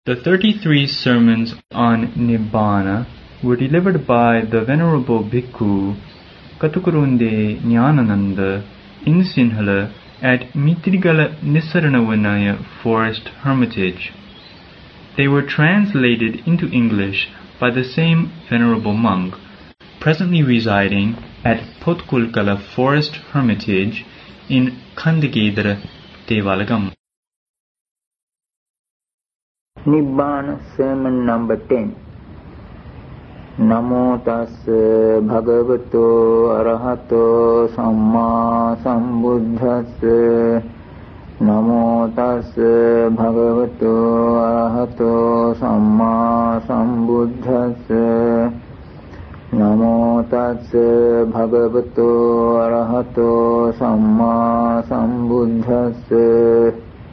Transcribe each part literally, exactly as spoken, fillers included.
The thirty-three sermons on Nibbana were delivered by the Venerable Bhikkhu Katukurunde Nyanananda in Sinhala at Mitrigala Nisaranavanaya Forest Hermitage. They were translated into English by the same Venerable monk, presently residing at Potkulkala Forest Hermitage in Kandagedara, Devalagam. Nibbana sermon number ten. Namo tassa bhagavato arahato samma sambuddhassa. Namo tassa bhagavato arahato samma sambuddhassa. Namo tassa bhagavato arahato samma sambuddhassa.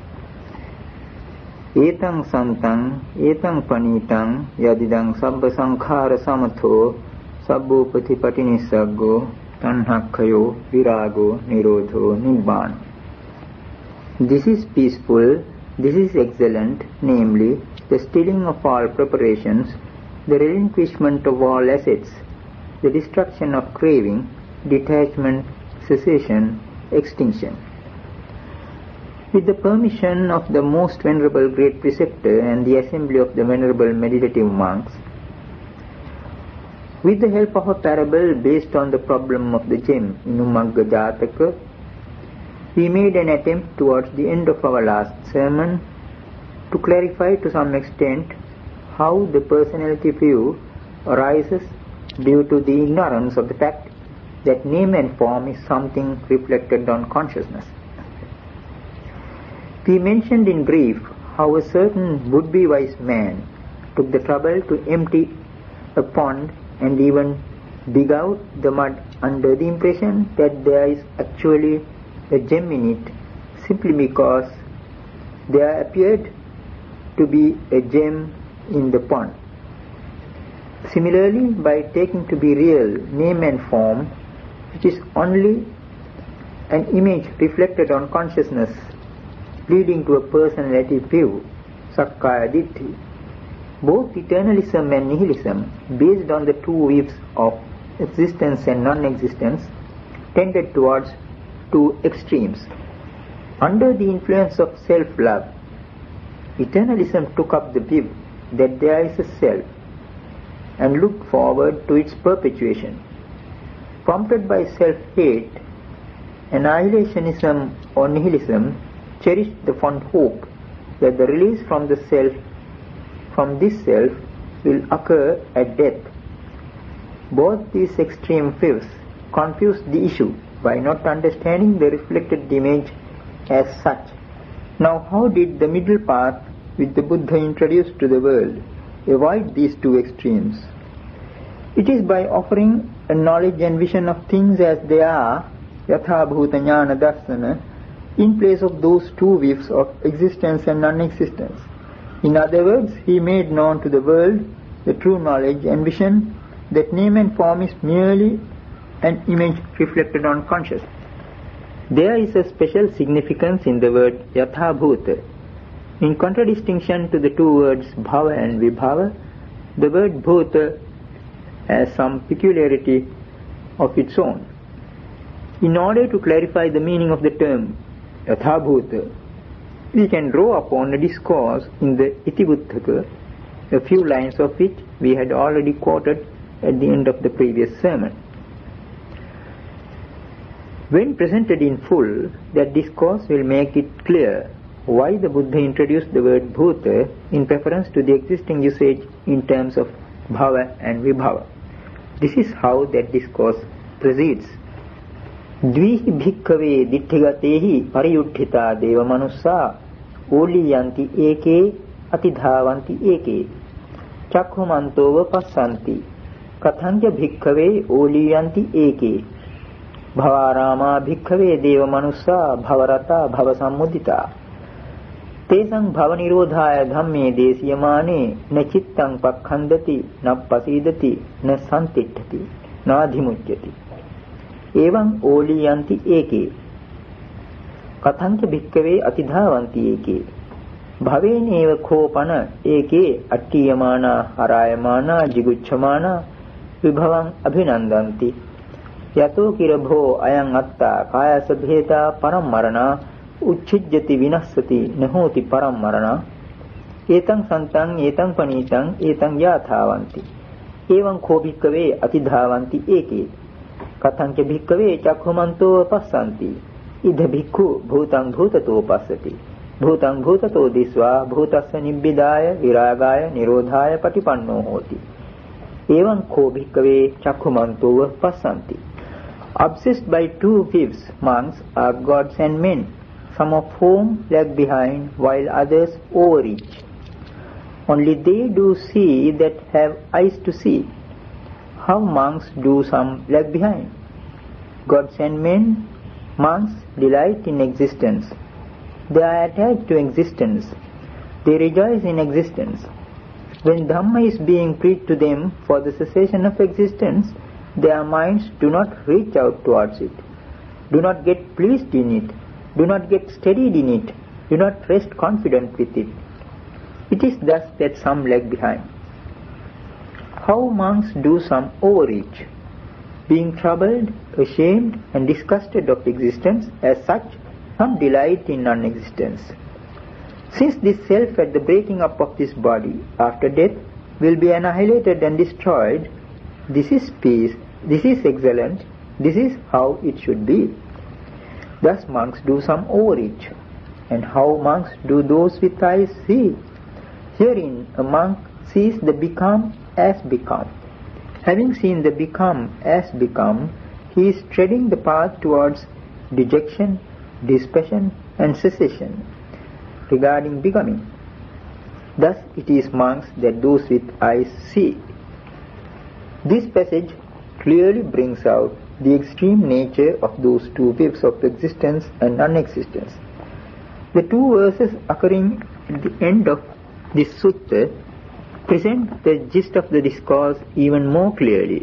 Etang santang, etang panitang, yadidang sabba sankhara samatho, sabbo patipatinisaggo, tanhakkayo, virago, nirodho, nibbana. This is peaceful, this is excellent, namely, the stilling of all preparations, the relinquishment of all assets, the destruction of craving, detachment, cessation, extinction. With the permission of the most venerable great preceptor and the assembly of the venerable meditative monks, with the help of a parable based on the problem of the gem in Umagga Jataka, we made an attempt towards the end of our last sermon to clarify to some extent how the personality view arises due to the ignorance of the fact that name and form is something reflected on consciousness. We mentioned in brief how a certain would-be wise man took the trouble to empty a pond and even dig out the mud under the impression that there is actually a gem in it, simply because there appeared to be a gem in the pond. Similarly, by taking to be real name and form, which is only an image reflected on consciousness, leading to a personality view, Sakkaya Ditthi, both eternalism and nihilism, based on the two views of existence and non-existence, tended towards two extremes. Under the influence of self-love, eternalism took up the view that there is a self and looked forward to its perpetuation. Prompted by self-hate, annihilationism or nihilism cherished the fond hope that the release from the self, from this self, will occur at death. Both these extreme views confuse the issue by not understanding the reflected image as such. Now, how did the middle path which the Buddha introduced to the world avoid these two extremes? It is by offering a knowledge and vision of things as they are, yatha bhuta jnana darsana, in place of those two views of existence and non-existence. In other words, he made known to the world the true knowledge and vision that name and form is merely an image reflected on consciousness. There is a special significance in the word yatha bhuta. In contradistinction to the two words bhava and vibhava, the word bhuta has some peculiarity of its own. In order to clarify the meaning of the term yatha bhuta, we can draw upon a discourse in the Itivuttaka, a few lines of which we had already quoted at the end of the previous sermon. When presented in full, that discourse will make it clear why the Buddha introduced the word bhuta in preference to the existing usage in terms of bhava and vibhava. This is how that discourse proceeds. Dvihi bhikkhave ditthagatehi pariyuddhita deva manussa oliyanti eke atidhavanti eke chakkhumantova passanti kathanja bhikkhave oliyanti eke bhavarama bhikkhave deva manussa bhavarata bhavasammudita tesang bhavanirodhaya dhamme desiyamane na chittang pakkhandati na pasidati na santitthati na adhimujyati evam oliyanti eke kathanja bhikkhave atidhavanti eke භවේනේව කෝපන ඒකේ අට්ඨියමානා හරායමානා jigucchamaana විභවං අභිනන්දಂತಿ යතෝ කිරභෝ අයං අත්තා කායස භේදා පරම්මරණා උච්චිජ්ජති විනස්සති නහෝති පරම්මරණා ඒතං සන්තං ඒතං පනීතං ඒතං යාථාවಂತಿ එවං කෝ භික්ඛවේ අතිධාවಂತಿ ඒකේ කතං ච භික්ඛවේ චක්ඛුමන්තෝ පස්සන්ති ඉද භික්ඛු භූතං භූතතෝ පස්සති භූතං භූතතෝ දිස්වා භූතස්ස නිබ්බිදාය විරාගාය නිරෝධාය පටිපන්නෝ හෝති එවං කෝ භික්ඛවේ චක්ඛුමන්තෝ පස්සන්ති. Obsessed by two-fifths monks are gods and men, some of whom lag behind while others overreach. Only they do see that have eyes to see. How monks do some lag behind? Gods and men, monks delight in existence. They are attached to existence. They rejoice in existence. When Dhamma is being preached to them for the cessation of existence, their minds do not reach out towards it, do not get pleased in it, do not get steadied in it, do not rest confident with it. It is thus that some lag behind. How monks do some overreach, being troubled, ashamed and disgusted of existence, as such some delight in non-existence. Since this self at the breaking up of this body after death will be annihilated and destroyed, this is peace, this is excellent, this is how it should be. Thus monks do some overreach. And how monks do those with eyes see? Herein a monk sees the become as become. Having seen the become as become, he is treading the path towards dejection, dispassion and cessation regarding becoming. Thus it is monks that those with eyes see. This passage clearly brings out the extreme nature of those two fifths of existence and non-existence. The two verses occurring at the end of this sutta present the gist of the discourse even more clearly.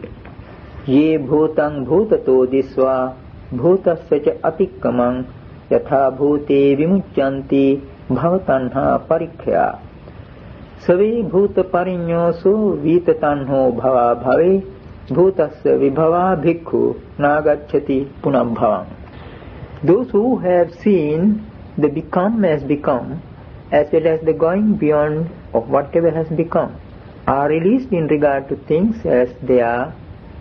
Ye bhutang bhutato disva bhutasya cha atikkamang yatha bhute vimucyanti bhavatanha parikhya save bhuta parinyoso vitatanho bhava bhave bhutasya vibhava bhikkhu nagacchati punabhavam. Those who have seen the become as become, as well as the going beyond of whatever has become, are released in regard to things as they are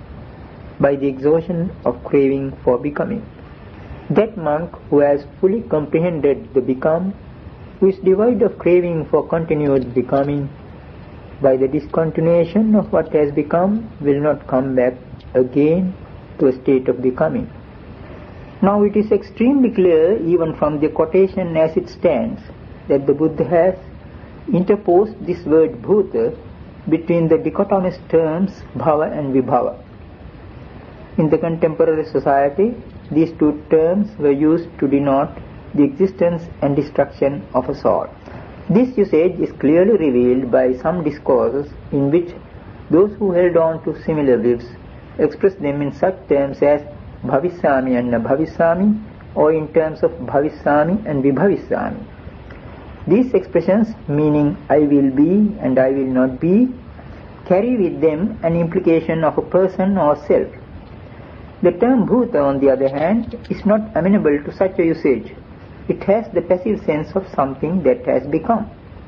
by the exhaustion of craving for becoming. That monk who has fully comprehended the become, who is devoid of craving for continued becoming, by the discontinuation of what has become, will not come back again to a state of becoming. Now it is extremely clear, even from the quotation as it stands, that the Buddha has interposed this word bhuta between the dichotomous terms bhava and vibhava. In the contemporary society, these two terms were used to denote the existence and destruction of a soul. This usage is clearly revealed by some discourses in which those who held on to similar views expressed them in such terms as bhavisami and nabhavisami, or in terms of bhavisami and vibhavisami. These expressions, meaning I will be and I will not be, carry with them an implication of a person or self. The term bhuta, on the other hand, is not amenable to such a usage. It has the passive sense of something that has become.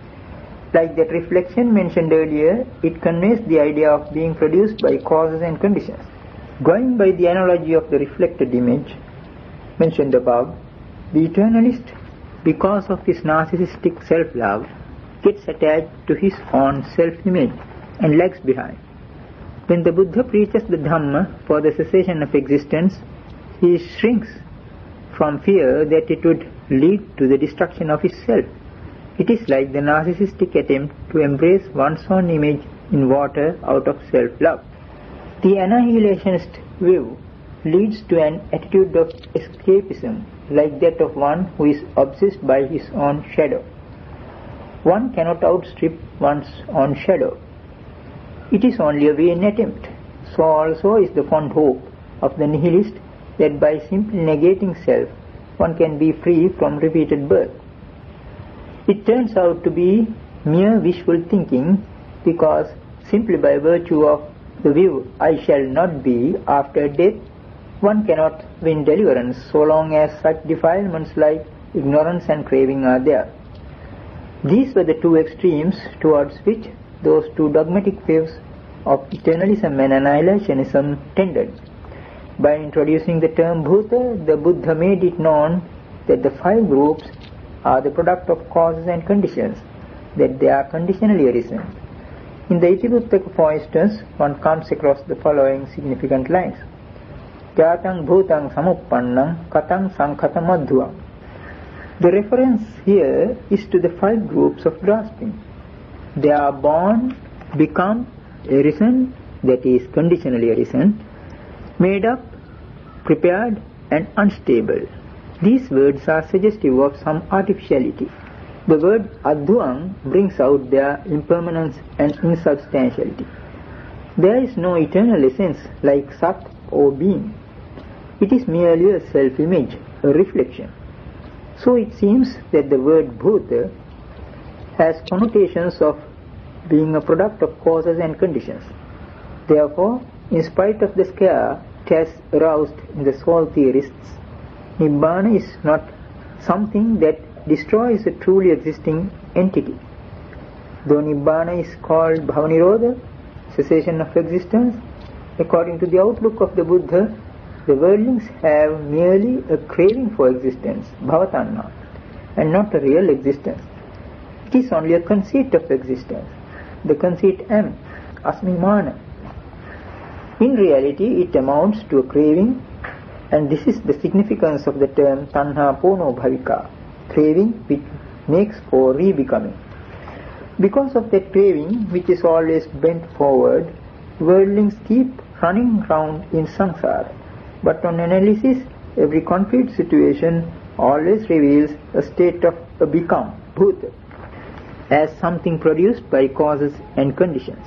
Like that reflection mentioned earlier, it conveys the idea of being produced by causes and conditions. Going by the analogy of the reflected image mentioned above, the eternalist, because of his narcissistic self-love, gets attached to his own self-image and lags behind. When the Buddha preaches the Dhamma for the cessation of existence, he shrinks from fear that it would lead to the destruction of his self. It is like the narcissistic attempt to embrace one's own image in water out of self-love. The annihilationist view leads to an attitude of escapism, like that of one who is obsessed by his own shadow. One cannot outstrip one's own shadow. It is only a vain attempt. So also is the fond hope of the nihilist that by simply negating self, one can be free from repeated birth. It it turns out to be mere wishful thinking, because simply by virtue of the view I shall not be after death, one cannot win deliverance so long as such defilements like ignorance and craving are there. These were the two extremes towards which those two dogmatic views of eternalism and annihilationism tended. By introducing the term Bhuta, the Buddha made it known that the five groups are the product of causes and conditions, that they are conditionally arisen. In the Itivuttaka, for instance, one comes across the following significant lines. Jatang bhutang samuppannang katang sankhatam adhuam. The reference here is to the five groups of grasping. They are born, become, arisen, that is conditionally arisen, made up, prepared, and unstable. These words are suggestive of some artificiality. The word adhuam brings out their impermanence and insubstantiality. There is no eternal essence like sat or being. It is merely a self-image, a reflection. So it seems that the word bhuta has connotations of being a product of causes and conditions. Therefore, in spite of the scare it has aroused in the soul theorists, Nibbana is not something that destroys a truly existing entity. Though Nibbana is called Bhavanirodha, cessation of existence, according to the outlook of the Buddha, the worldlings have merely a craving for existence, bhavatanna, and not a real existence. It is only a conceit of existence, the conceit am, asmimana. In reality, it amounts to a craving, and this is the significance of the term tanha pono bhavika, craving which makes for re-becoming. Because of that craving, which is always bent forward, worldlings keep running round in samsara. But on analysis, every concrete situation always reveals a state of a become, bhuta, as something produced by causes and conditions.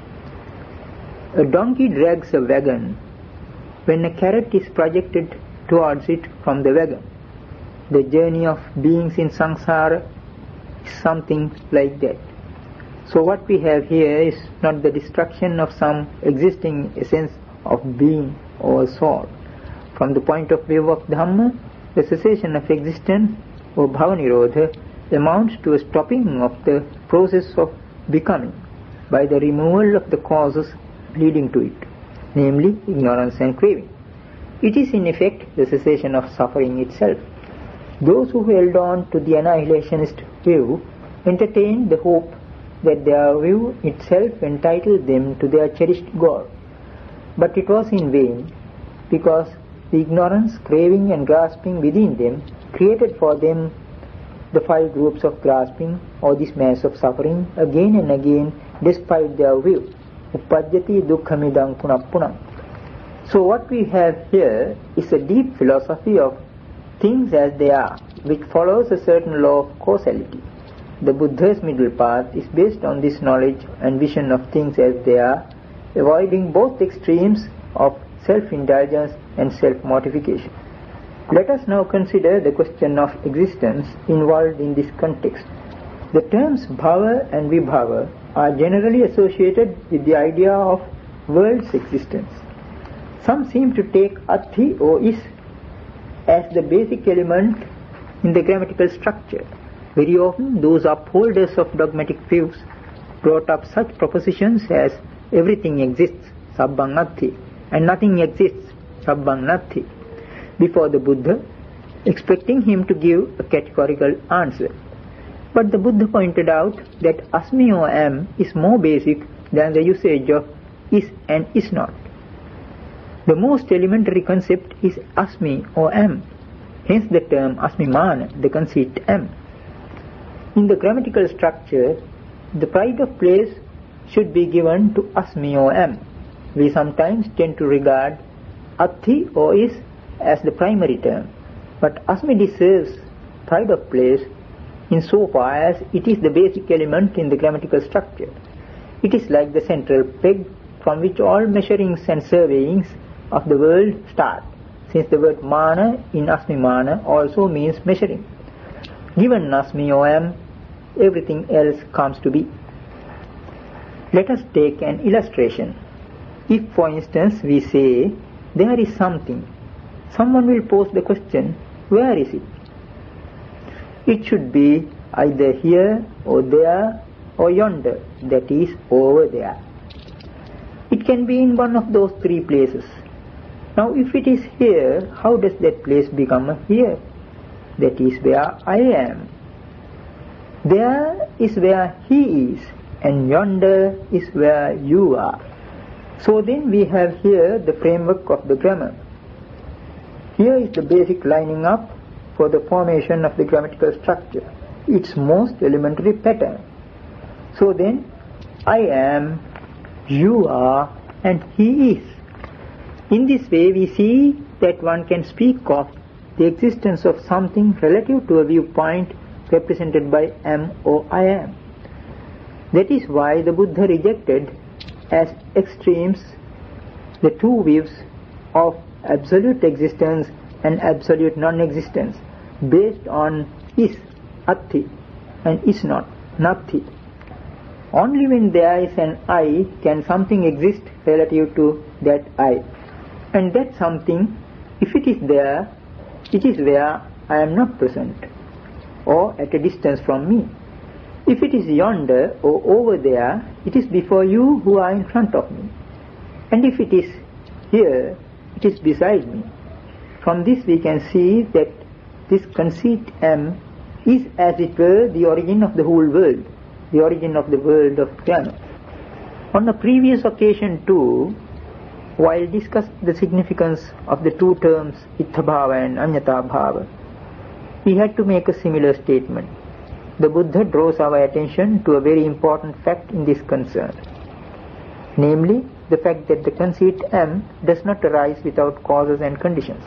A donkey drags a wagon when a carrot is projected towards it from the wagon. The journey of beings in samsara is something like that. So what we have here is not the destruction of some existing essence of being or soul. From the point of view of Dhamma, the cessation of existence or Bhavanirodha amounts to a stopping of the process of becoming by the removal of the causes leading to it, namely ignorance and craving. It is in effect the cessation of suffering itself. Those who held on to the annihilationist view entertained the hope that their view itself entitled them to their cherished goal. But it was in vain, because the ignorance, craving and grasping within them created for them the five groups of grasping or this mass of suffering again and again despite their view. Uppajjati dukkhamidang punappunam. So what we have here is a deep philosophy of things as they are, which follows a certain law of causality. The Buddha's middle path is based on this knowledge and vision of things as they are, avoiding both extremes of self-indulgence and self-mortification. Let us now consider the question of existence involved in this context. The terms bhava and vibhava are generally associated with the idea of world's existence. Some seem to take athi or is as the basic element in the grammatical structure. Very often those upholders of dogmatic views brought up such propositions as everything exists, sabbang athi, and nothing exists, sabbang nathi, before the Buddha, expecting him to give a categorical answer. But the Buddha pointed out that asmi or am is more basic than the usage of is and is not. The most elementary concept is asmi or am, hence the term asmimana, the conceit am. In the grammatical structure, the pride of place should be given to asmi or am. We sometimes tend to regard athi or is as the primary term, but asmi deserves pride of place insofar as it is the basic element in the grammatical structure. It is like the central peg from which all measurings and surveyings of the world start, since the word mana in asmimana also means measuring. Given asmi or am, everything else comes to be. Let us take an illustration. If, for instance, we say, there is something, someone will pose the question, where is it? It should be either here or there or yonder, that is, over there. It can be in one of those three places. Now, if it is here, how does that place become a here? That is where I am. There is where he is, and yonder is where you are. So then we have here the framework of the grammar. Here is the basic lining up for the formation of the grammatical structure, its most elementary pattern. So then, I am, you are, and he is. In this way we see that one can speak of the existence of something relative to a viewpoint represented by am or I am. That is why the Buddha rejected as extremes the two views of absolute existence and absolute non-existence based on is, atti, and is not, natti. Only when there is an I can something exist relative to that I. And that something, if it is there, it is where I am not present, or at a distance from me. If it is yonder or over there, it is before you who are in front of me. And if it is here, it is beside me. From this we can see that this conceit am is as it were the origin of the whole world, the origin of the world of grammar. On a previous occasion too, while discussing the significance of the two terms itthābhāva and aññatābhāva, we had to make a similar statement. The Buddha draws our attention to a very important fact in this concern, namely the fact that the conceit am does not arise without causes and conditions.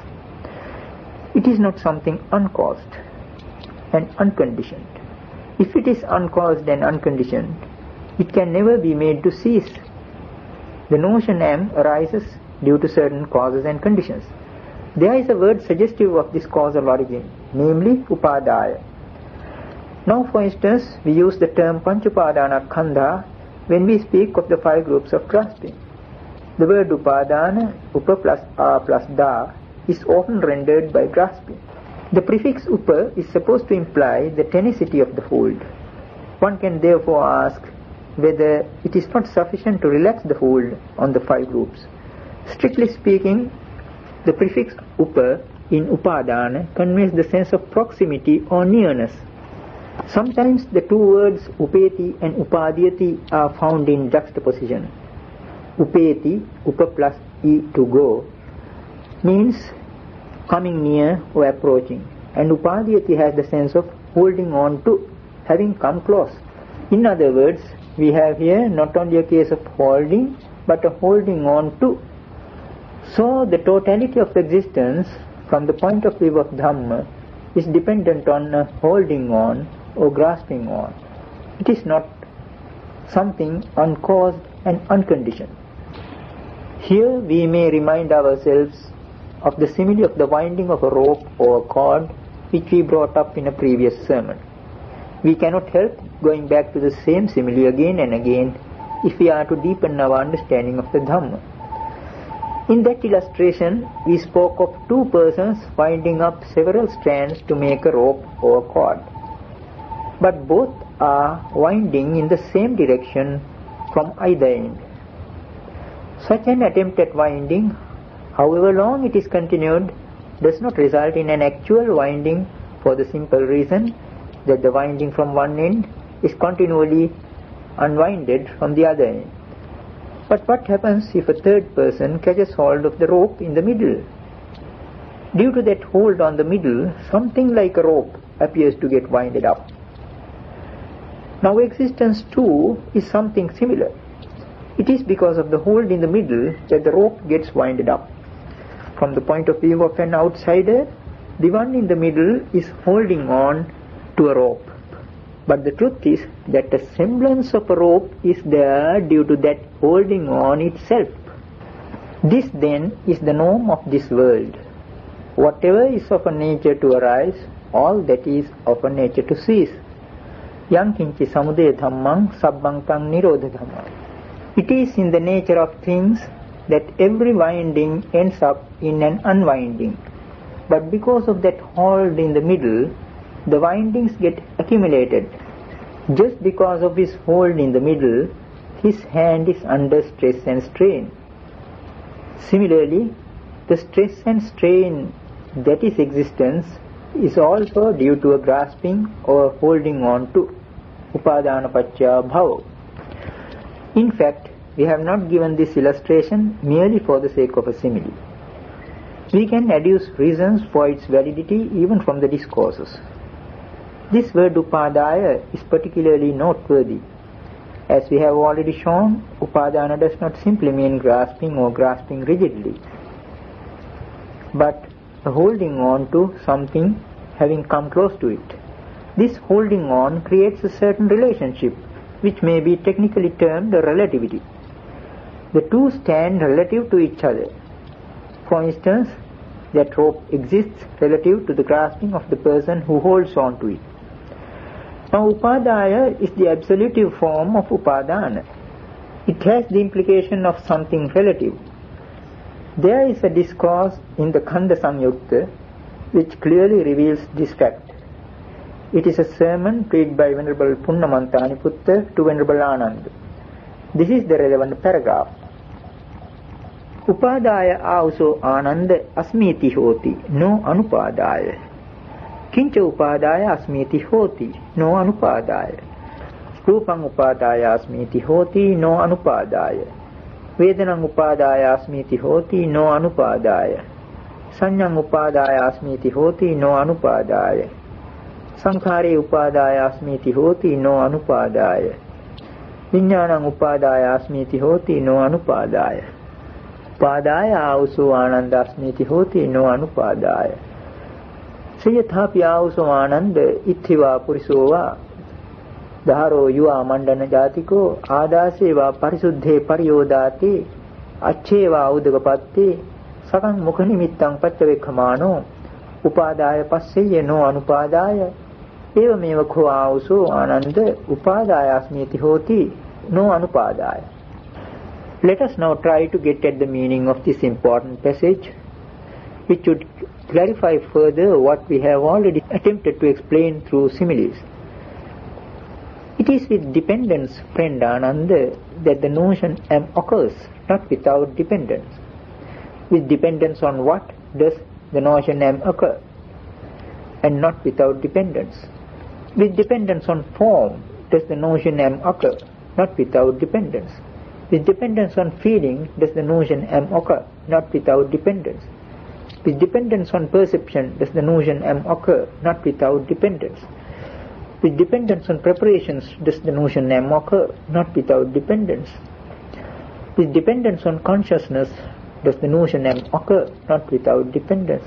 It is not something uncaused and unconditioned. If it is uncaused and unconditioned, it can never be made to cease. The notion am arises due to certain causes and conditions. There is a word suggestive of this causal origin, namely upadāya. Now, for instance, we use the term panchupadāna khandha when we speak of the five groups of grasping. The word upadāna, upa plus a plus da, is often rendered by grasping. The prefix upa is supposed to imply the tenacity of the hold. One can therefore ask whether it is not sufficient to relax the hold on the five groups. Strictly speaking, the prefix upa in upadāna conveys the sense of proximity or nearness. Sometimes the two words upeti and upadhyati are found in juxtaposition. Upeti, upa plus e, to go, means coming near or approaching, and upadhyati has the sense of holding on to, having come close. In other words, we have here not only a case of holding, but a holding on to. So the totality of existence from the point of view of Dhamma is dependent on a holding on or grasping on. It is not something uncaused and unconditioned. Here we may remind ourselves of the simile of the winding of a rope or a cord which we brought up in a previous sermon. We cannot help going back to the same simile again and again if we are to deepen our understanding of the Dhamma. In that illustration, we spoke of two persons winding up several strands to make a rope or a cord. But both are winding in the same direction from either end. Such an attempt at winding, however long it is continued, does not result in an actual winding for the simple reason that the winding from one end is continually unwinded from the other end. But what happens if a third person catches hold of the rope in the middle? Due to that hold on the middle, something like a rope appears to get winded up. Now existence too is something similar. It is because of the hold in the middle that the rope gets winded up. From the point of view of an outsider, the one in the middle is holding on to a rope. But the truth is that a semblance of a rope is there due to that holding on itself. This then is the norm of this world. Whatever is of a nature to arise, all that is of a nature to cease. Yang kinchi samudaya dhammang sabbang tang nirodha dhammang. It is in the nature of things that every winding ends up in an unwinding. But because of that hold in the middle, the windings get accumulated. Just because of his hold in the middle, his hand is under stress and strain. Similarly, the stress and strain that is existence is also due to a grasping or holding on to. Upadana paccaya bhava. In fact, we have not given this illustration merely for the sake of a simile. We can adduce reasons for its validity even from the discourses. This word upadaya is particularly noteworthy. As we have already shown, upadana does not simply mean grasping or grasping rigidly, but holding on to something having come close to it. This holding on creates a certain relationship which may be technically termed a relativity. The two stand relative to each other. For instance, that rope exists relative to the grasping of the person who holds on to it. Now, upadaya is the absolutive form of upadana. It has the implication of something relative. There is a discourse in the Khanda Samyukta which clearly reveals this fact. It is a sermon preached by Venerable Punnamanta Aniputta to Venerable Ananda. This is the relevant paragraph. Upadaya auso ananda asmiti hoti no anupadaya. Kincha upadaya asmiti hoti no anupadaya. Rupang upadaya asmiti hoti no anupadaya. Vedanang upadaya asmiti hoti no anupadaya. Sanyang upadaya asmiti hoti no anupadaya. Sankhare upadaya asmiti hoti no anupadaya. Viññānaṃ upadaya asmiti hoti no anupadaya. Upadaya auso ananda asmiti hoti no anupadaya. Sayathapi auso ananda ithiva purisova dharo yuva mandana jatiko ādāseva parisuddhe pariyodāti accheva udagapatte sakang mukhanimittang paccavekhamāno upadaya passeye no anupadaya evameva kho auso ananda upadaya asmiti hoti no anupadaya. Let us now try to get at the meaning of this important passage, which would clarify further what we have already attempted to explain through similes. It is with dependence, friend Ananda, that the notion am occurs, not without dependence. With dependence on what does the notion am occur, and not without dependence? With dependence on form does the notion am occur, not without dependence? With dependence on feeling does the notion am occur, not without dependence? With dependence on perception does the notion am occur, not without dependence? With dependence on preparations does the notion am occur, not without dependence? With dependence on consciousness does the notion am occur, not without dependence?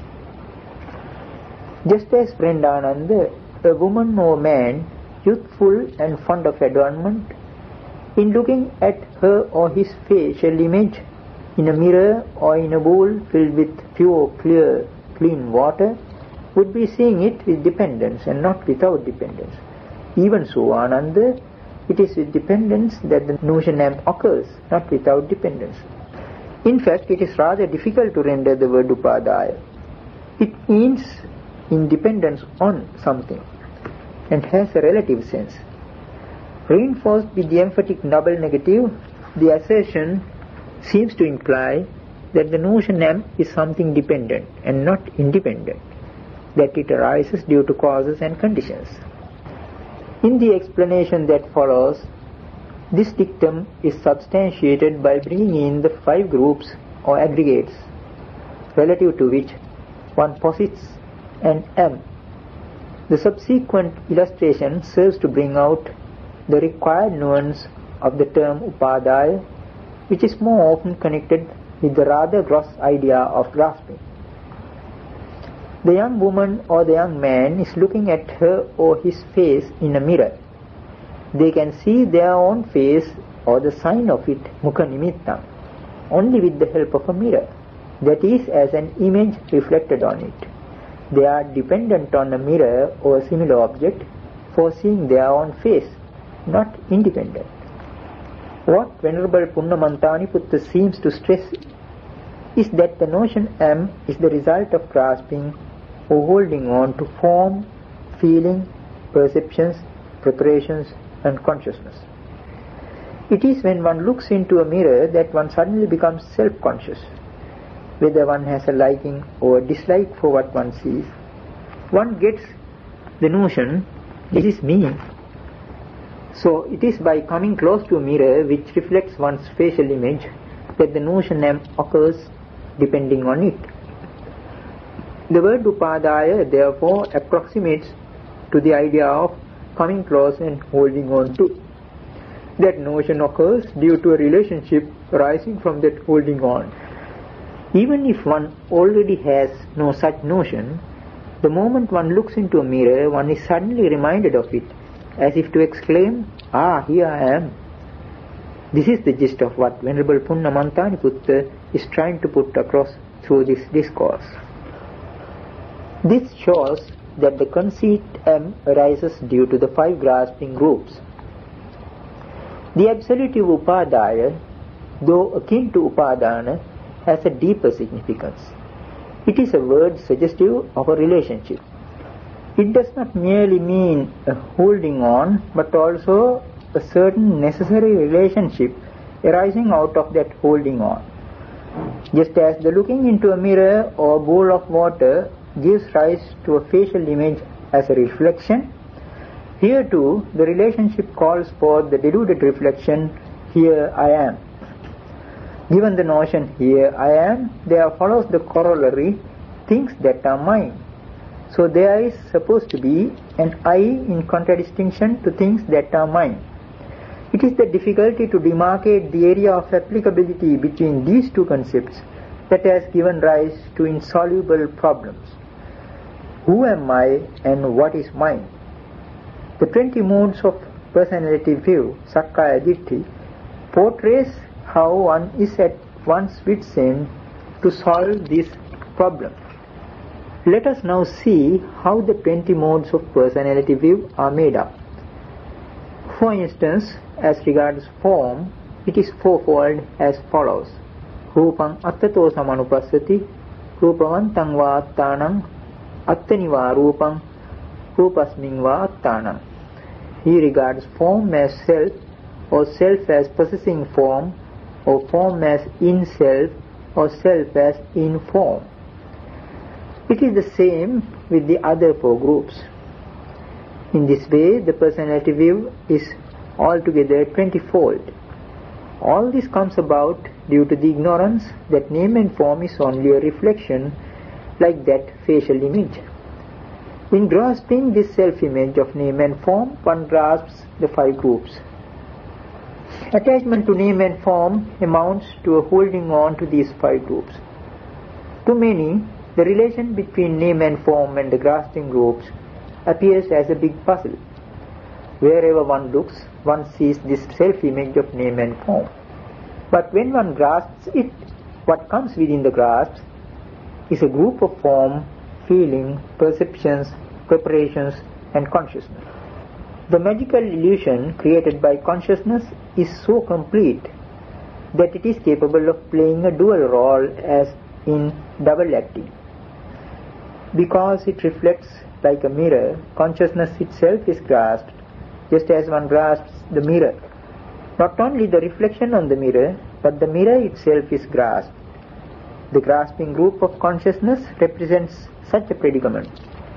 Just as friend Ananda, a woman or man, youthful and fond of adornment, in looking at her or his facial image in a mirror or in a bowl filled with pure, clear, clean water, would be seeing it with dependence and not without dependence. Even so, Ananda, it is with dependence that the notion am occurs, not without dependence. In fact, it is rather difficult to render the word upadaya. It means in dependence on something and has a relative sense. Reinforced with the emphatic double negative, the assertion seems to imply that the notion am is something dependent and not independent, that it arises due to causes and conditions. In the explanation that follows, this dictum is substantiated by bringing in the five groups or aggregates, relative to which one posits an am. The subsequent illustration serves to bring out the required nuance of the term upadaya, which is more often connected with the rather gross idea of grasping. The young woman or the young man is looking at her or his face in a mirror. They can see their own face or the sign of it, mukha nimittam, only with the help of a mirror, that is, as an image reflected on it. They are dependent on a mirror or a similar object foreseeing their own face, not independent. What Venerable Punnamantaniputta seems to stress is that the notion am is the result of grasping or holding on to form, feeling, perceptions, preparations and consciousness. It is when one looks into a mirror that one suddenly becomes self-conscious. Whether one has a liking or a dislike for what one sees, one gets the notion, this is me. So it is by coming close to a mirror which reflects one's facial image that the notion am occurs depending on it. The word upadaya therefore approximates to the idea of coming close and holding on to. That notion occurs due to a relationship arising from that holding on. Even if one already has no such notion, the moment one looks into a mirror, one is suddenly reminded of it, as if to exclaim, ah, here I am. This is the gist of what Venerable Punnamantaniputta is trying to put across through this discourse. This shows that the conceit am arises due to the five grasping groups. The absolutive upadaya, though akin to upadana, has a deeper significance. It is a word suggestive of a relationship. It does not merely mean a holding on, but also a certain necessary relationship arising out of that holding on. Just as the looking into a mirror or a bowl of water gives rise to a facial image as a reflection, here too the relationship calls for the deluded reflection, here I am. Given the notion, here I am, there follows the corollary, things that are mine. So there is supposed to be an I in contradistinction to things that are mine. It is the difficulty to demarcate the area of applicability between these two concepts that has given rise to insoluble problems. Who am I and what is mine? The twenty modes of personality view, Sakkaya Ditthi, portrays how one is at one's wit's end to solve this problem. Let us now see how the twenty modes of personality view are made up. For instance, as regards form, it is fourfold as follows. Rupang attato samanupassati, rupavantang va attanam, attani va rupang, rupasming va attanam. He regards form as self, or self as possessing form, or form as in self, or self as in form. It is the same with the other four groups. In this way, the personality view is altogether twenty-fold. All this comes about due to the ignorance that name and form is only a reflection like that facial image. In grasping this self-image of name and form, one grasps the five groups. Attachment to name and form amounts to a holding on to these five groups. To many, the relation between name and form and the grasping groups appears as a big puzzle. Wherever one looks, one sees this self-image of name and form. But when one grasps it, what comes within the grasp is a group of form, feeling, perceptions, preparations, and consciousness. The magical illusion created by consciousness is so complete that it is capable of playing a dual role as in double acting. Because it reflects like a mirror, consciousness itself is grasped, just as one grasps the mirror. Not only the reflection on the mirror, but the mirror itself is grasped. The grasping group of consciousness represents such a predicament.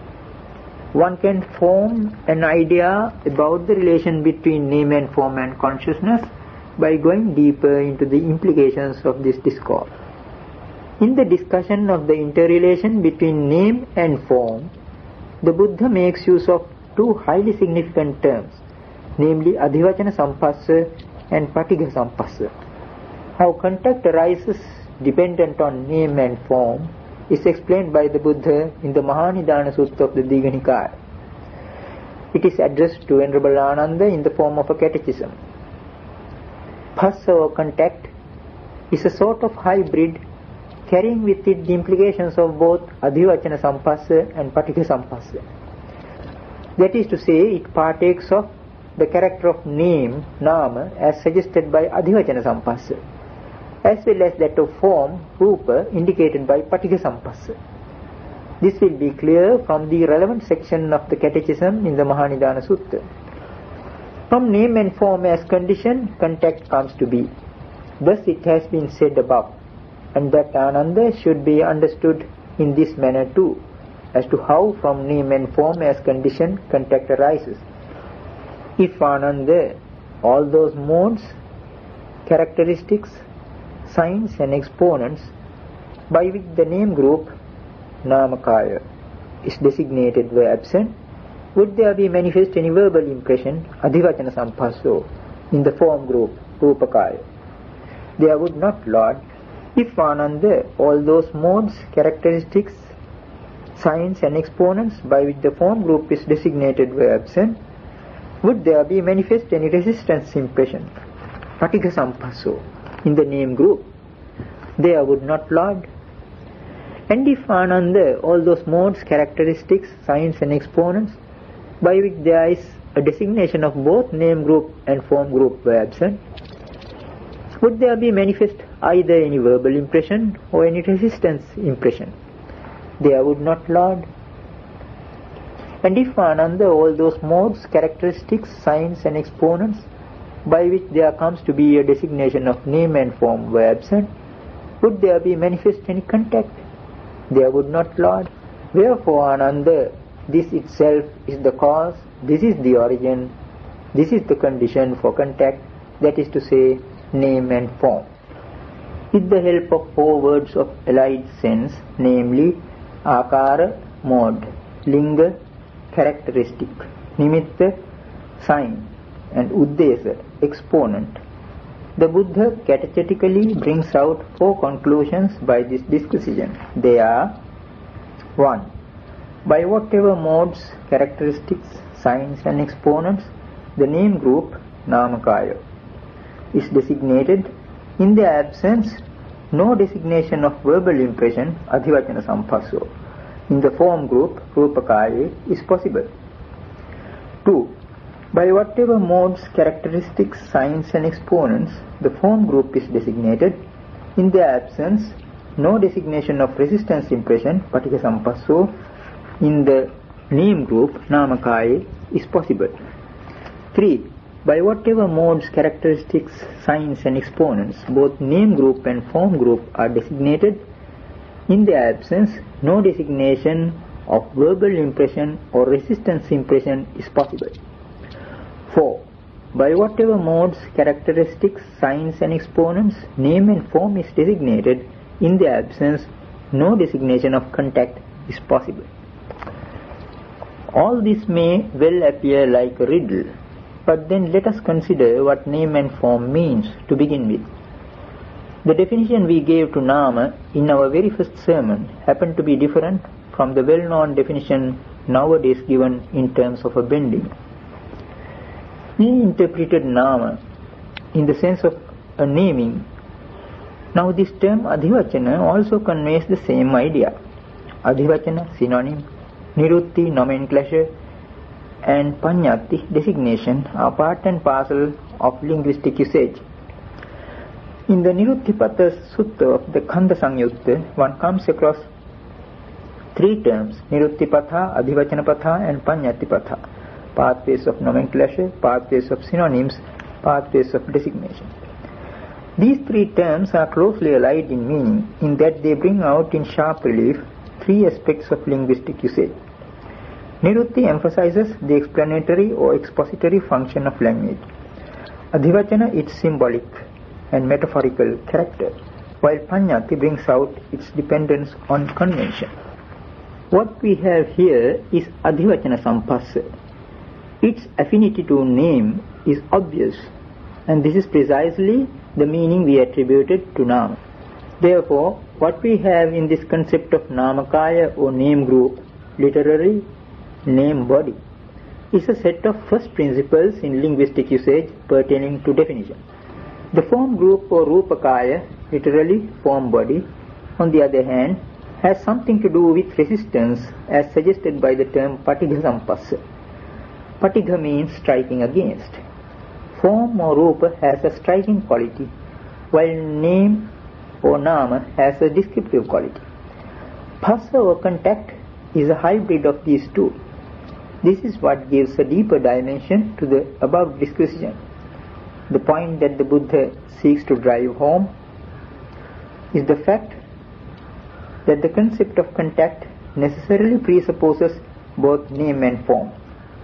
One can form an idea about the relation between name and form and consciousness by going deeper into the implications of this discourse. In the discussion of the interrelation between name and form, the Buddha makes use of two highly significant terms, namely Adhivachana Sampassa and Patigha Sampassa. How contact arises dependent on name and form is explained by the Buddha in the Mahanidana Sutta of the Digha Nikaya. It is addressed to Venerable Ananda in the form of a catechism. Phassa or contact is a sort of hybrid carrying with it the implications of both Adhivachana Sampassa and Patigha Sampassa. That is to say, it partakes of the character of name, nama, as suggested by adhivachana sampassa, as well as that of form, rupa, indicated by paticca sampassa. This will be clear from the relevant section of the Catechism in the Mahanidana Sutta. From name and form as condition, contact comes to be. Thus it has been said above, and that Ananda should be understood in this manner too, as to how from name and form as condition, contact arises. If Ananda, all those modes, characteristics, signs and exponents by which the name group Namakaya is designated were absent, would there be manifest any verbal impression, adhivachana sampasso, in the form group Rupakaya? There would not, Lord. If Ananda, all those modes, characteristics, signs and exponents by which the form group is designated were absent, would there be manifest any resistance impression, paticca sampasso, in the name group? There would not, Lord. And if Ananda, all those modes, characteristics, signs and exponents by which there is a designation of both name group and form group were absent, would there be manifest either any verbal impression or any resistance impression? There would not, Lord. And if Ananda, all those modes, characteristics, signs and exponents by which there comes to be a designation of name and form were absent, would there be manifest any contact? There would not, Lord. Wherefore, Ananda, this itself is the cause, this is the origin, this is the condition for contact, that is to say, name and form. With the help of four words of allied sense, namely, akara, mode, linga, characteristic, nimitta, sign, and uddesa, exponent, the Buddha catechetically brings out four conclusions by this disquisition. They are: one. By whatever modes, characteristics, signs and exponents the name group Namakaya is designated, in their absence no designation of verbal impression adhivachana sampasso in the form group Rupakaya is possible. two. By whatever modes, characteristics, signs and exponents the form group is designated, in their absence no designation of resistance impression paticca sampasso in the name group Namakaya is possible. three. By whatever modes, characteristics, signs and exponents both name group and form group are designated, in their absence no designation of verbal impression or resistance impression is possible. four. By whatever modes, characteristics, signs and exponents name and form is designated, in their absence no designation of contact is possible. All this may well appear like a riddle, but then let us consider what name and form means to begin with. The definition we gave to nama in our very first sermon happened to be different from the well-known definition nowadays given in terms of a bending. We interpreted nama in the sense of a naming. Now this term adhivachana also conveys the same idea. Adhivachana, synonym, nirutti, nomenclature, and panyati, designation, are part and parcel of linguistic usage. In the Niruttipatha Sutta of the Khanda Samyutta, one comes across three terms: Niruttipatha, Adhivachanapatha, and Panyatipatha, pathways of nomenclature, pathways of synonyms, pathways of designation. These three terms are closely allied in meaning, in that they bring out in sharp relief three aspects of linguistic usage. Nirutti emphasizes the explanatory or expository function of language. Adhivachana its symbolic and metaphorical character, while Panyati brings out its dependence on convention. What we have here is Adhivachana Sampassa. Its affinity to name is obvious, and this is precisely the meaning we attributed to Nama. Therefore, what we have in this concept of Namakaya or name group, literally name body, is a set of first principles in linguistic usage pertaining to definition. The form group or Rupakaya, literally form body, on the other hand, has something to do with resistance as suggested by the term Paticca Sampassa. Patigha means striking against. Form or rupa has a striking quality, while name or nama has a descriptive quality. Phassa or contact is a hybrid of these two. This is what gives a deeper dimension to the above discussion. The point that the Buddha seeks to drive home is the fact that the concept of contact necessarily presupposes both name and form.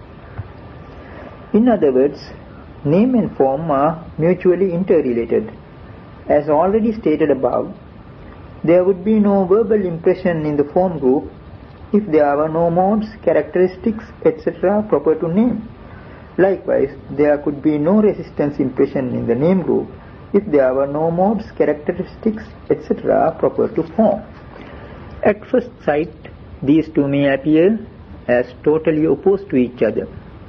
In other words, name and form are mutually interrelated. As already stated above, there would be no verbal impression in the form group if there were no modes, characteristics, et cetera proper to name. Likewise, there could be no resistance impression in the name group if there were no modes, characteristics, et cetera proper to form. At first sight, these two may appear as totally opposed to each other.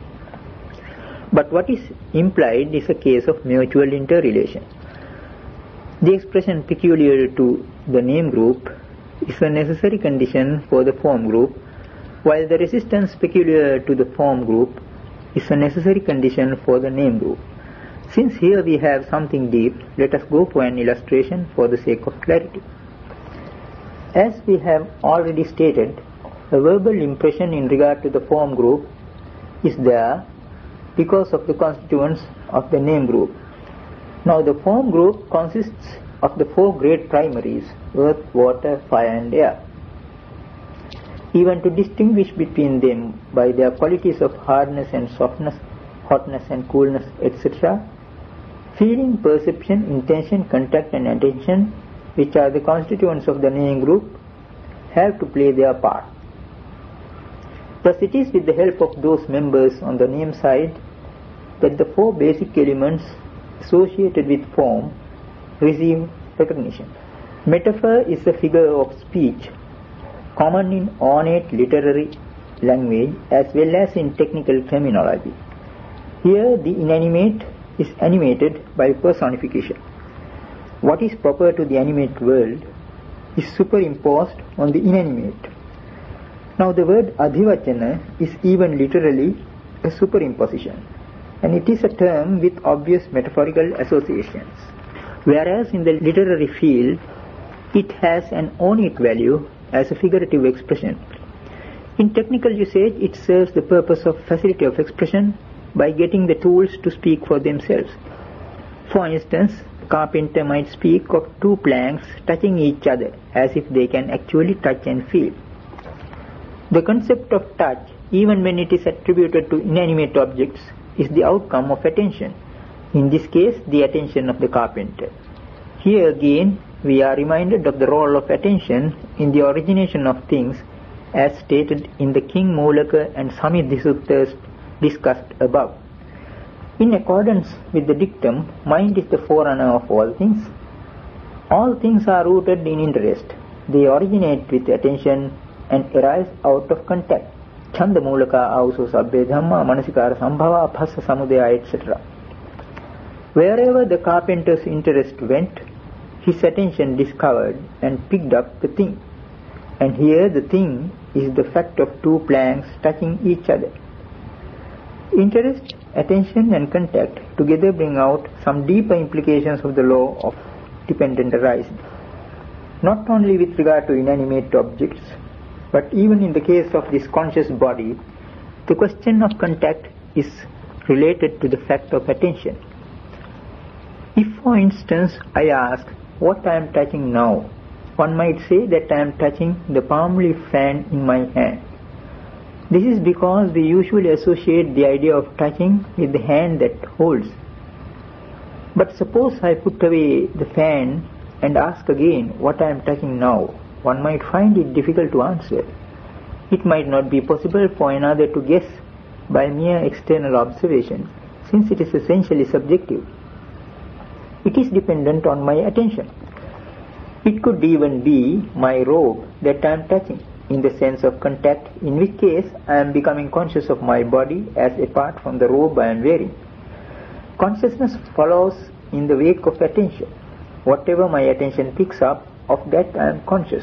But what is implied is a case of mutual interrelation. The expression peculiar to the name group is a necessary condition for the form group, while the resistance peculiar to the form group is a necessary condition for the name group. Since here we have something deep, let us go for an illustration for the sake of clarity. As we have already stated, a verbal impression in regard to the form group is there because of the constituents of the name group. Now the form group consists of the four great primaries: earth, water, fire and air. Even to distinguish between them by their qualities of hardness and softness, hotness and coolness, et cetera, feeling, perception, intention, contact and attention, which are the constituents of the name group, have to play their part. Thus it is with the help of those members on the name side that the four basic elements associated with form receive recognition. Metaphor is a figure of speech common in ornate literary language as well as in technical terminology. Here the inanimate is animated by personification. What is proper to the animate world is superimposed on the inanimate. Now the word adhivachana is even literally a superimposition, and it is a term with obvious metaphorical associations. Whereas in the literary field, it has an ornate value as a figurative expression. In technical usage, it serves the purpose of facility of expression by getting the tools to speak for themselves. For instance, a carpenter might speak of two planks touching each other as if they can actually touch and feel. The concept of touch, even when it is attributed to inanimate objects, is the outcome of attention. In this case, the attention of the carpenter. Here again, we are reminded of the role of attention in the origination of things as stated in the King Molaka and Samidhi Suttas discussed above. In accordance with the dictum, mind is the forerunner of all things. All things are rooted in interest. They originate with attention and arise out of contact. Chanda Molaka auso sabbe dhamma manasikara sambhava phassa samudaya, et cetera. Wherever the carpenter's interest went, his attention discovered and picked up the thing. And here the thing is the fact of two planks touching each other. Interest, attention and contact together bring out some deeper implications of the law of dependent arising. Not only with regard to inanimate objects, but even in the case of this conscious body, the question of contact is related to the fact of attention. If, for instance, I ask what I am touching now, one might say that I am touching the palm leaf fan in my hand. This is because we usually associate the idea of touching with the hand that holds. But suppose I put away the fan and ask again what I am touching now, one might find it difficult to answer. It might not be possible for another to guess by mere external observation, since it is essentially subjective. It is dependent on my attention. It could even be my robe that I am touching, in the sense of contact, in which case I am becoming conscious of my body as apart from the robe I am wearing. Consciousness follows in the wake of attention. Whatever my attention picks up, of that I am conscious.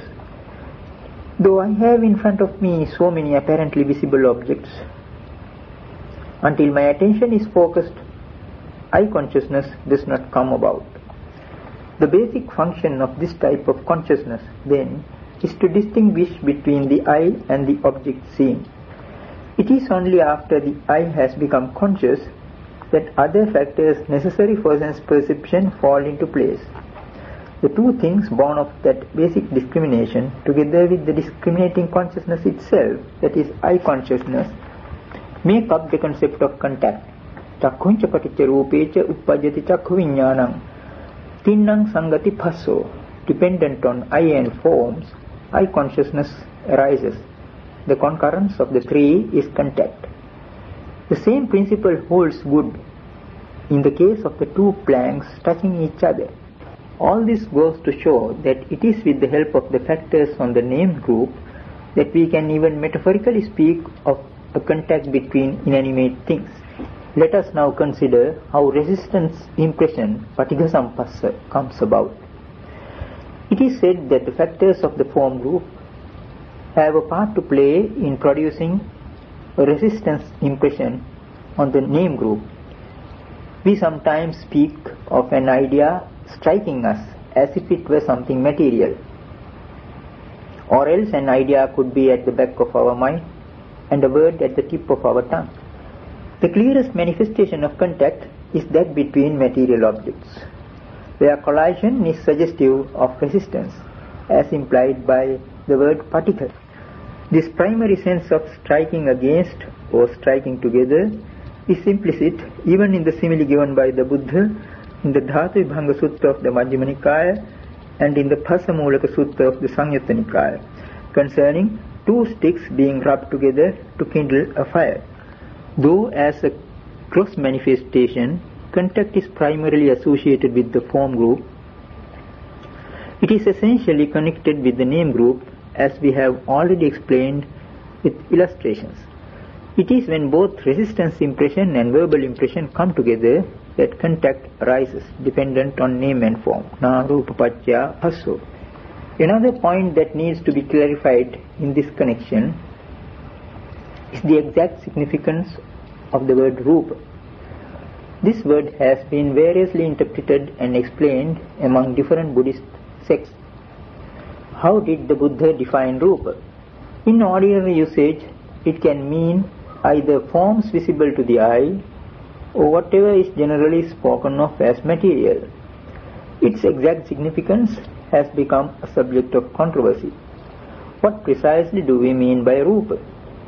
Though I have in front of me so many apparently visible objects, Until my attention is focused, I consciousness does not come about. The basic function of this type of consciousness, then, is to distinguish between the I and the object seen. It is only after the I has become conscious that other factors necessary for sense perception fall into place. The two things born of that basic discrimination, together with the discriminating consciousness itself, that is I consciousness, make up the concept of contact. Chakkhuncha paticca rupecha uppajjati chakkhu viññānaṁ tinnang sangati phasso. Dependent on I and forms, I consciousness arises. The concurrence of the three is contact. The same principle holds good in the case of the two planks touching each other. All this goes to show that it is with the help of the factors on the named group that we can even metaphorically speak of a contact between inanimate things. Let us now consider how resistance impression, patigha sampassa, comes about. It is said that the factors of the form group have a part to play in producing a resistance impression on the name group. We sometimes speak of an idea striking us as if it were something material. Or else an idea could be at the back of our mind and a word at the tip of our tongue. The clearest manifestation of contact is that between material objects, where collision is suggestive of resistance, as implied by the word paticca. This primary sense of striking against or striking together is implicit even in the simile given by the Buddha in the Dhatu Vibhanga Sutta of the Majjhima Nikaya and in the Phasamulaka Sutta of the Samyutta Nikaya, concerning two sticks being rubbed together to kindle a fire. Though as a gross manifestation, contact is primarily associated with the form group, it is essentially connected with the name group, as we have already explained with illustrations. It is when both resistance impression and verbal impression come together that contact arises, dependent on name and form. Na rupa paccaya phasso. Another point that needs to be clarified in this connection is the exact significance of the word rupa. This word has been variously interpreted and explained among different Buddhist sects. How did the Buddha define rupa? In ordinary usage, it can mean either forms visible to the eye or whatever is generally spoken of as material. Its exact significance has become a subject of controversy. What precisely do we mean by rupa?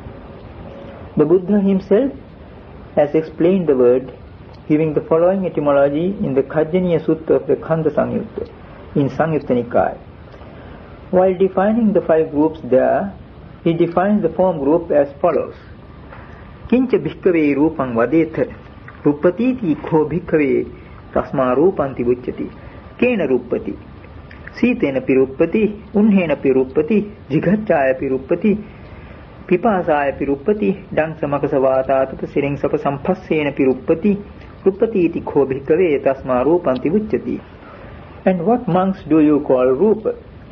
The Buddha himself has explained the word, giving the following etymology in the Kajjaniya Sutta of the Khanda Samyutta in Samyutta Nikaya. While defining the five groups there, he defines the form group as follows. Kincha bhikkhave rupam vadetha rupatiti kho bhikkhave tasma rupanti vucchati kena rupati sitena pirupati unhena pirupati jigacchaya pirupati pipasaya pirupati dangsamakasavata tata siring sapa samphassena pirupati rupatiti kho bhikkhave tasma rupanti vucchati. And what monks do you call rupa?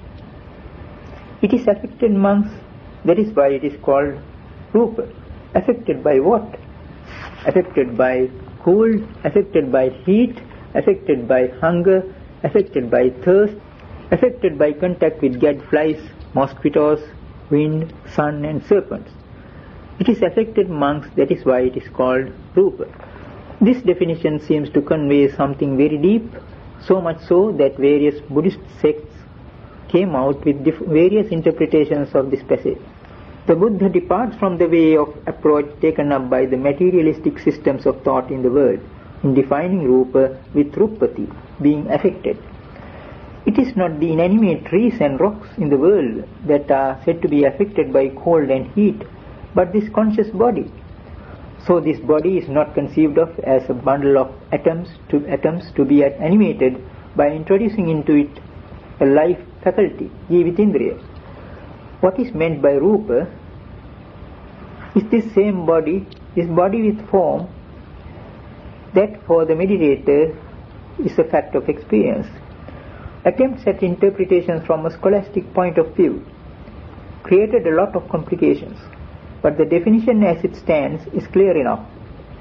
It is affected monks, that is why it is called rupa. Affected by what? Affected by cold, affected by heat, affected by hunger, affected by thirst, affected by contact with gadflies, mosquitoes, wind, sun and serpents. It is affected monks, that is why it is called rupa. This definition seems to convey something very deep, so much so that various Buddhist sects came out with diff- various interpretations of this passage. The Buddha departs from the way of approach taken up by the materialistic systems of thought in the world in defining rupa with rupati, being affected. It is not the inanimate trees and rocks in the world that are said to be affected by cold and heat, but this conscious body. So this body is not conceived of as a bundle of atoms to atoms to be animated by introducing into it a life faculty, jivitindriya. What is meant by rupa is this same body, this body with form, that for the meditator is a fact of experience. Attempts at interpretations from a scholastic point of view created a lot of complications, but the definition as it stands is clear enough.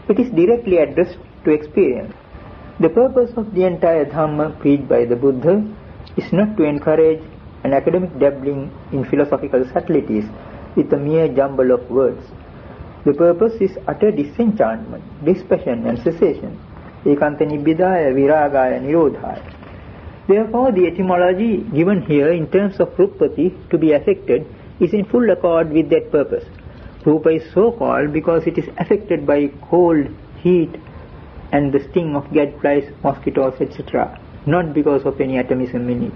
It is directly addressed to experience. The purpose of the entire Dhamma preached by the Buddha is not to encourage an academic dabbling in philosophical subtleties with a mere jumble of words. The purpose is utter disenchantment, dispassion and cessation. Ekanta nibbidaya viragaya nirodhaya. Therefore, the etymology given here in terms of rupati, to be affected, is in full accord with that purpose. Rupa is so called because it is affected by cold, heat and the sting of gadflies, mosquitoes, et cetera, not because of any atomism in it.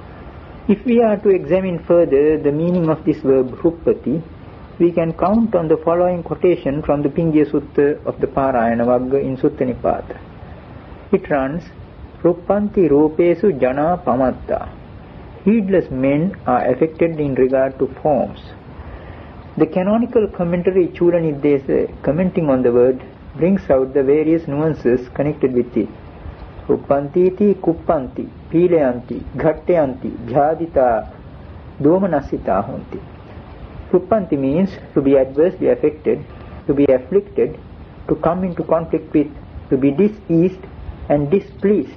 If we are to examine further the meaning of this verb rupati, we can count on the following quotation from the Pingya Sutta of the Parayana Vagga in Sutta Nipata. It runs, Ruppanti rupesu jana pamatta. Heedless men are affected in regard to forms. The canonical commentary Chula Niddesa, commenting on the word, brings out the various nuances connected with it. Ruppantiti kuppanti, pileyanti, ghattyanti, bhyadita, domanasita honti. Ruppanti means to be adversely affected, to be afflicted, to come into conflict with, to be diseased and displeased.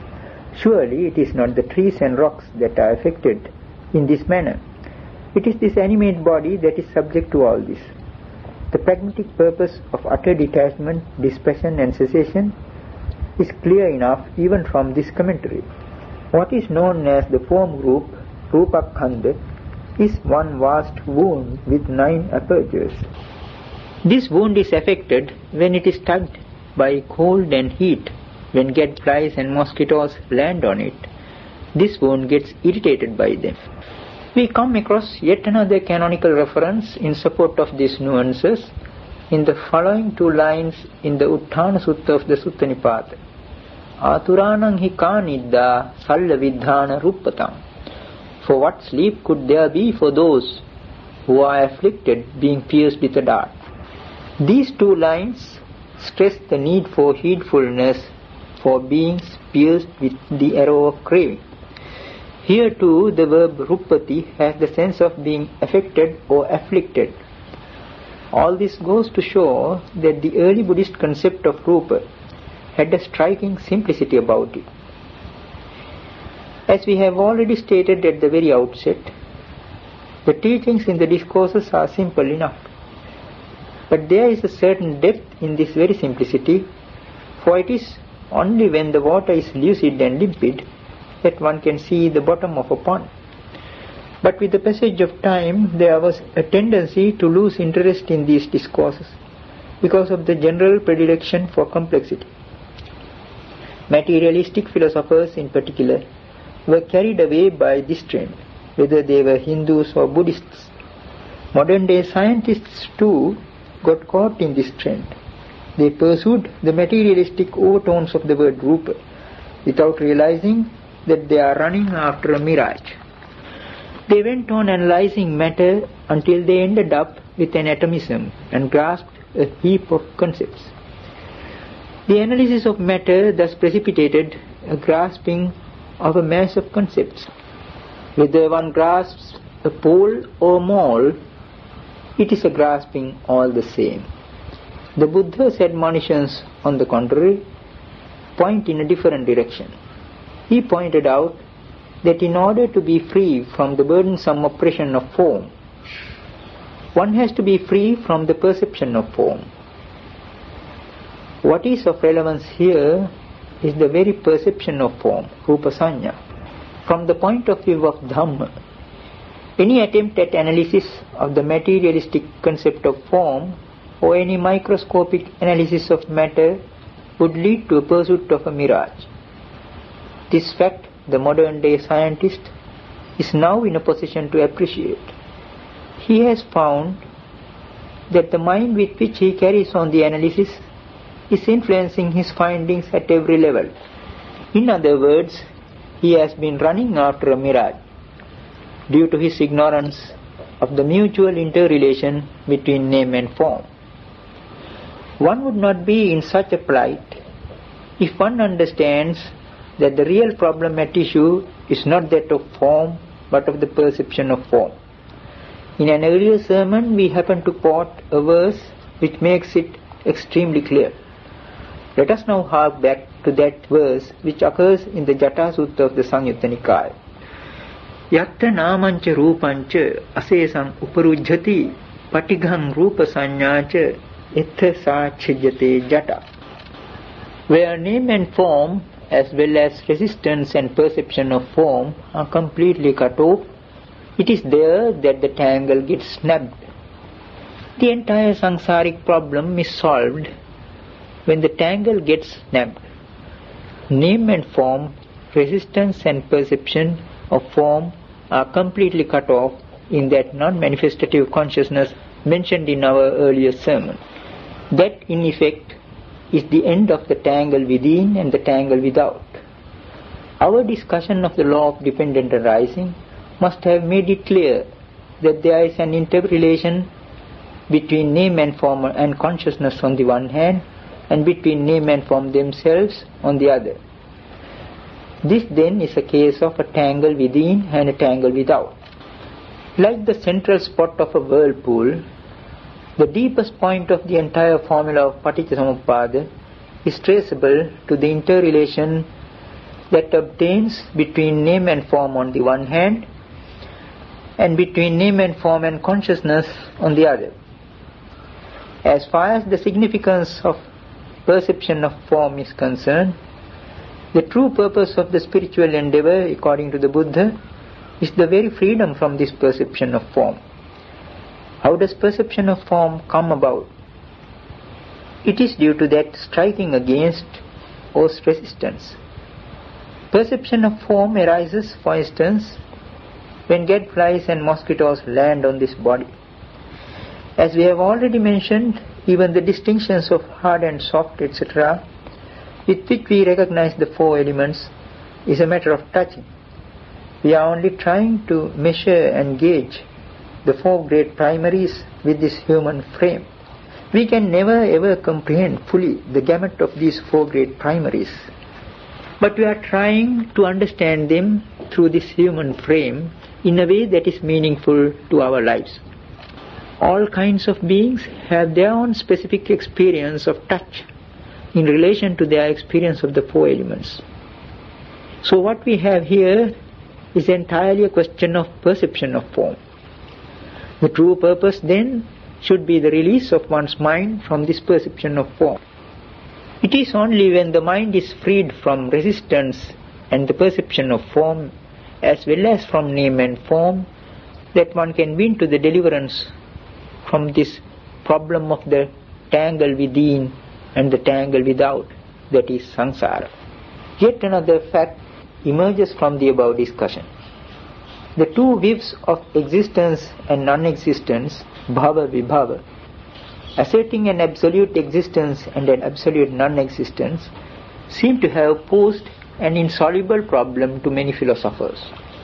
Surely it is not the trees and rocks that are affected in this manner. It is this animate body that is subject to all this. The pragmatic purpose of utter detachment, dispassion and cessation is clear enough even from this commentary. What is known as the form group, Rupakhanda, is one vast wound with nine apertures. This wound is affected when it is tugged by cold and heat, when gadflies and mosquitoes land on it. This wound gets irritated by them. We come across yet another canonical reference in support of these nuances in the following two lines in the Utthana Sutta of the Sutta Nipata. Aturanang hi kanidda salla vidhana ruppatam. For what sleep could there be for those who are afflicted being pierced with a dart? These two lines stress the need for heedfulness for beings pierced with the arrow of craving. Here too the verb ruppati has the sense of being affected or afflicted. All this goes to show that the early Buddhist concept of rupa had a striking simplicity about it. As we have already stated at the very outset, the teachings in the discourses are simple enough. But there is a certain depth in this very simplicity, for it is only when the water is lucid and limpid that one can see the bottom of a pond. But with the passage of time, there was a tendency to lose interest in these discourses because of the general predilection for complexity. Materialistic philosophers in particular were carried away by this trend, whether they were Hindus or Buddhists. Modern day scientists too got caught in this trend. They pursued the materialistic overtones of the word rupa without realizing that they are running after a mirage. They went on analyzing matter until they ended up with an atomism and grasped a heap of concepts. The analysis of matter thus precipitated a grasping of a mass of concepts. Whether one grasps a pole or mole, it is a grasping all the same. The Buddha's admonitions, on the contrary, point in a different direction. He pointed out that in order to be free from the burdensome oppression of form, one has to be free from the perception of form. What is of relevance here is the very perception of form, rupa sanya. From the point of view of Dhamma, any attempt at analysis of the materialistic concept of form or any microscopic analysis of matter would lead to a pursuit of a mirage. This fact the modern day scientist is now in a position to appreciate. He has found that the mind with which he carries on the analysis is influencing his findings at every level. In other words, he has been running after a mirage due to his ignorance of the mutual interrelation between name and form. One would not be in such a plight if one understands that the real problem at issue is not that of form but of the perception of form. In an earlier sermon we happened to quote a verse which makes it extremely clear. Let us now hark back to that verse which occurs in the Jata Sutta of the Samyutta Nikaya. Yatta namancha rupancha asesam uparujjati patigham rupa sanyacha etha sachijate jata. Where name and form as well as resistance and perception of form are completely cut off, it is there that the tangle gets snapped. The entire samsaric problem is solved when the tangle gets snapped. Name and form, resistance and perception of form are completely cut off in that non-manifestative consciousness mentioned in our earlier sermon. That in effect is the end of the tangle within and the tangle without. Our discussion of the law of dependent arising must have made it clear that there is an interrelation between name and form and consciousness on the one hand, and between name and form themselves on the other. This then is a case of a tangle within and a tangle without. Like the central spot of a whirlpool, the deepest point of the entire formula of Paticcasamuppada is traceable to the interrelation that obtains between name and form on the one hand and between name and form and consciousness on the other. As far as the significance of perception of form is concerned, the true purpose of the spiritual endeavor, according to the Buddha, is the very freedom from this perception of form. How does perception of form come about? It is due to that striking against or resistance. Perception of form arises, for instance, when gadflies and mosquitoes land on this body. As we have already mentioned, even the distinctions of hard and soft, et cetera, with which we recognize the four elements, is a matter of touching. We are only trying to measure and gauge the four great primaries with this human frame. We can never ever comprehend fully the gamut of these four great primaries, but we are trying to understand them through this human frame in a way that is meaningful to our lives. All kinds of beings have their own specific experience of touch in relation to their experience of the four elements. So what we have here is entirely a question of perception of form. The true purpose then should be the release of one's mind from this perception of form. It is only when the mind is freed from resistance and the perception of form, as well as from name and form, that one can win to the deliverance from this problem of the tangle within and the tangle without, that is samsara. Yet another fact emerges from the above discussion. The two views of existence and non-existence, bhava vibhava, asserting an absolute existence and an absolute non-existence, seem to have posed an insoluble problem to many philosophers.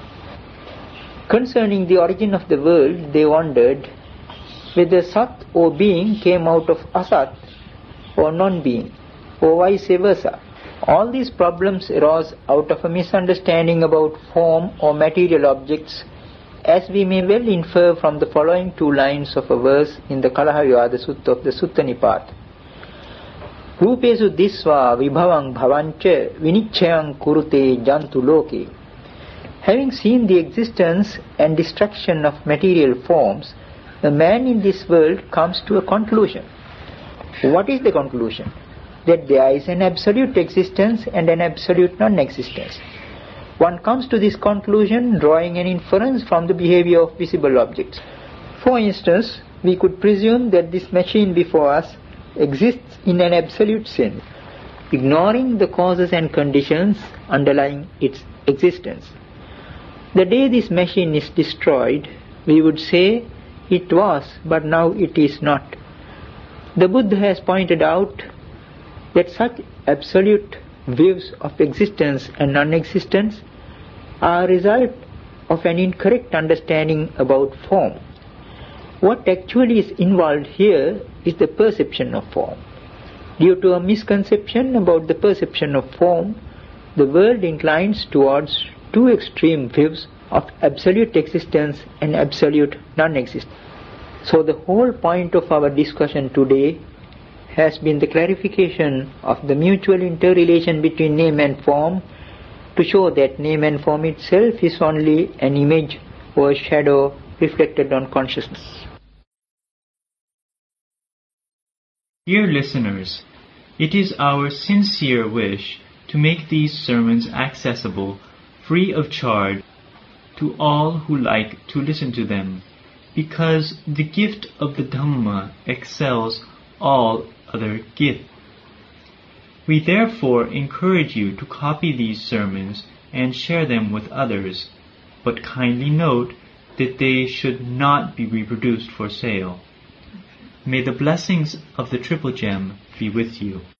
Concerning the origin of the world, they wondered whether Sat or being came out of Asat or non-being, or vice versa. All these problems arose out of a misunderstanding about form or material objects, as we may well infer from the following two lines of a verse in the Kalahayada Sutta of the Sutta Nipata. Rupesu disva vibhavang bhavancha vinichayang kurute jantu loke. Having seen the existence and destruction of material forms, the man in this world comes to a conclusion. What is the conclusion? That there is an absolute existence and an absolute non-existence. One comes to this conclusion drawing an inference from the behavior of visible objects. For instance, we could presume that this machine before us exists in an absolute sense, ignoring the causes and conditions underlying its existence. The day this machine is destroyed, we would say it was, but now it is not. The Buddha has pointed out that such absolute views of existence and non-existence are a result of an incorrect understanding about form. What actually is involved here is the perception of form. Due to a misconception about the perception of form, the world inclines towards two extreme views of absolute existence and absolute non-existence. So the whole point of our discussion today has been the clarification of the mutual interrelation between name and form, to show that name and form itself is only an image or shadow reflected on consciousness. Dear listeners, it is our sincere wish to make these sermons accessible, free of charge, to all who like to listen to them, because the gift of the Dhamma excels all other gifts. We therefore encourage you to copy these sermons and share them with others, but kindly note that they should not be reproduced for sale. May the blessings of the Triple Gem be with you.